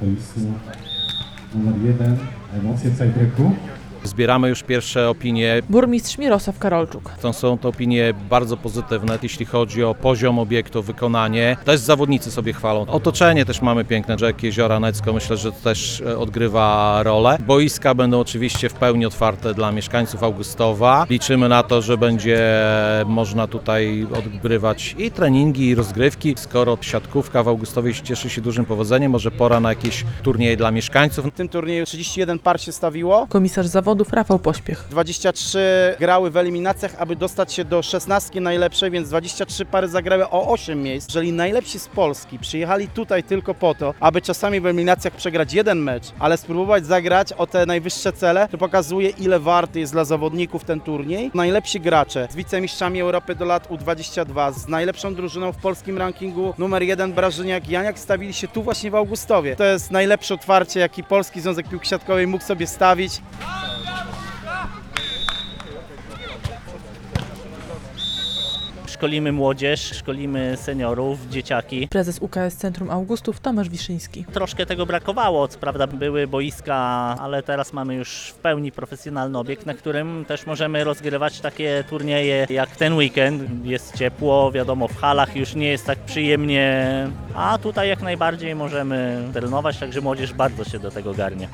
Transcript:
tenisu numer 1, emocje Cajtreku. Zbieramy już pierwsze opinie. Burmistrz Mirosław Karolczuk. Są to opinie bardzo pozytywne, jeśli chodzi o poziom obiektu, wykonanie. Też zawodnicy sobie chwalą. Otoczenie też mamy piękne, rzek, jeziora Necko, myślę, że to też odgrywa rolę. Boiska będą oczywiście w pełni otwarte dla mieszkańców Augustowa. Liczymy na to, że będzie można tutaj odgrywać i treningi, i rozgrywki. Skoro siatkówka w Augustowie cieszy się dużym powodzeniem, może pora na jakieś turnieje dla mieszkańców. W tym turnieju 31 par się stawiło. Komisarz zawodów Rafał Pośpiech. 23 grały w eliminacjach, aby dostać się do 16 najlepszej, więc 23 pary zagrały o 8 miejsc. Jeżeli najlepsi z Polski przyjechali tutaj tylko po to, aby czasami w eliminacjach przegrać jeden mecz, ale spróbować zagrać o te najwyższe cele, to pokazuje, ile warty jest dla zawodników ten turniej. Najlepsi gracze z wicemistrzami Europy do lat U22, z najlepszą drużyną w polskim rankingu numer 1 Brażyniak Janiak stawili się tu właśnie w Augustowie. To jest najlepsze otwarcie, jaki Polski Związek Piłki Siatkowej mógł sobie stawić. Szkolimy młodzież, szkolimy seniorów, dzieciaki. Prezes UKS Centrum Augustów Tomasz Wiszyński. Troszkę tego brakowało, co prawda były boiska, ale teraz mamy już w pełni profesjonalny obiekt, na którym też możemy rozgrywać takie turnieje jak ten weekend. Jest ciepło, wiadomo, w halach już nie jest tak przyjemnie, a tutaj jak najbardziej możemy trenować, także młodzież bardzo się do tego garnie.